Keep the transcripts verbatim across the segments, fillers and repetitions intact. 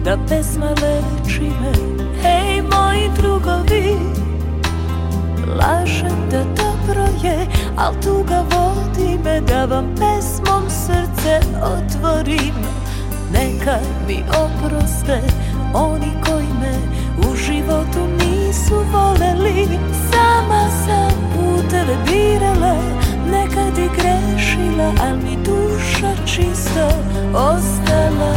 da pesma leči me. Hej moji drugovi, lažem da dobro je, al tuga vodi me da vam pesmom srce otvorim. Neka mi oproste oni koji me u životu nisu voleli. Sama sam puteve birala, nekad i grešila, al mi duša čista ostala.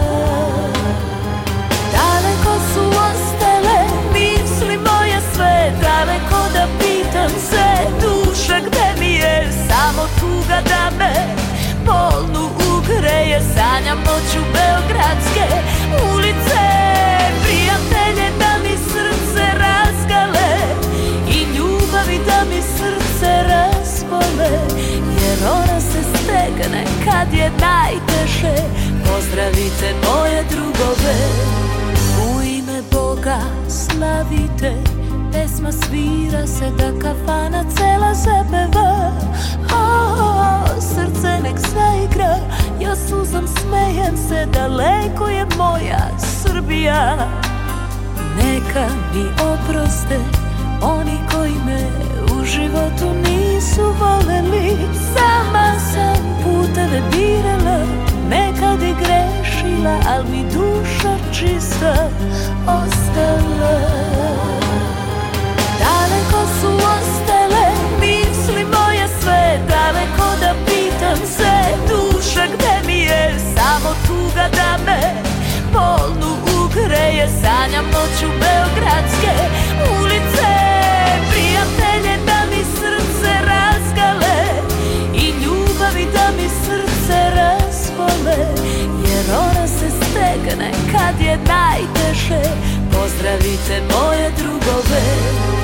Daleko su ostale misli moje sve, daleko da pitam se duša gde mi je. Samo tuga da me bolnu ugreje, sanjam noću beogradske ulice. Prijatelje da mi srce razgale i ljubavi da mi srce razbole, jer ona se stegne kad je najteže. Pozdravite moje drugove, u ime Boga slavite. Pesma svira se da kafana cela zapeva. Oh, oh, srce nek zaigra, ja suzom smejem se, daleko je moja Srbija. Neka mi oproste oni koji me u životu nisu voleli. Sama sam puteve birala, nekad i grešila, al mi duša čista ostala. Daleko su ostale misli moje sve, daleko da pitam se duša gde mi je. Samo tuga da me bolnu ugreje, sanjam noću beogradske ulice. Prijatelje da mi srce razgale i ljubavi da mi srce razbole, jer ona se stegne kad je najteže. Pozdravite moje drugove.